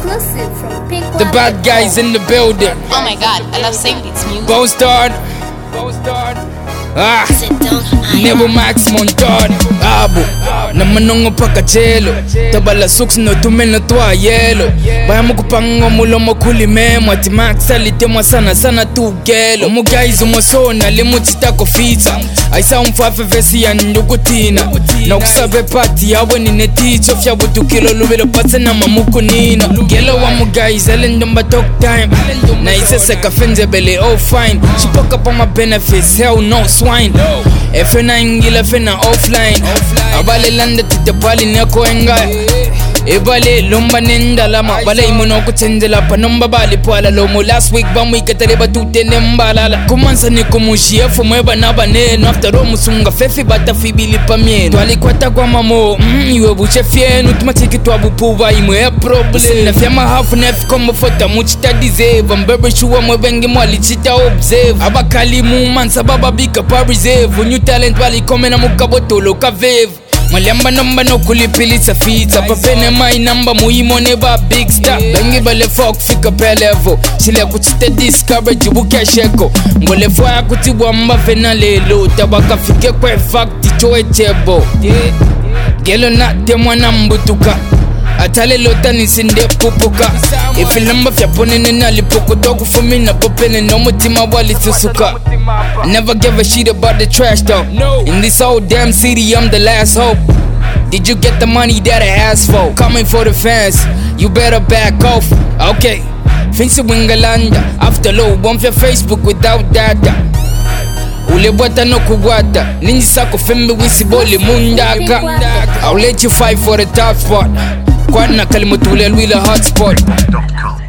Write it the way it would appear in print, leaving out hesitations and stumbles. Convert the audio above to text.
Exclusive from Pink The bad guys in the building. Oh my god, I love saying it's music. Bostard. Nebo Max Montard. Abu namanongo paka chelo. Tabala suks no tumeno twa yelo. Baya mukupango mulo mokuli memo. Ati Max alitemo sana tu gelo. Omo guys umosona limu chitako fita. Aisa umfafe vesi ya ndukutina. Na ukusabe pati yawe nine teach of ya butu kilo lubilo pate na mamuku nina. Gelo wa mu guys elendomba talk time. Na ise seka fenze bele oh fine. She poke up on my benefits, hell no swine. Fena ingila fena offline. Abale landa tite pali neko enga. Ebale lomba nenda lama. Bale imono kuchendela panomba bali pala lomo. Last week bamu ikatareba tute nembalala. Kumansa ni kumushi efu mweba naba neno. After all musunga fefi bata fibili pa mieno. Twali kwata kwa mamo iwe buche fienu. Tumatiki tuabu puwa imwe problem. Sina fiama hafu nefi komo fota muchita deserve. Mbebe shuwa mwebengi mwali chita observe. Abakali mumansa baba bika pa reserve. New talent wali kome na mukabotolo ka vev. Mwaliamba nomba no kulipilisa fita. Papene my number muhimo neba big star. Bengi bale fuck fika pe level. Chile kuchite discourage buke sheko. Ngole fwa kutibwa mba fena lelo. Tabaka fike kwe fact choe chebo. Gelo na temwa na mbutuka. Atale lota nisinde pupuka. Ifilamba fya ponene na lipoko. Dogu fumi na popene no mutima wali susuka. I never give a shit about the trash though. In this whole damn city I'm the last hope. Did you get the money that I asked for? Coming for the fans, you better back off. Okay, Finsi Wingalanda. After low, bump your Facebook without data. Ule bwata no kuwata. Ninji sako fembe wisi boli mundaka. I'll let you fight for the top spot. Kwana kalimutule lwila hotspot.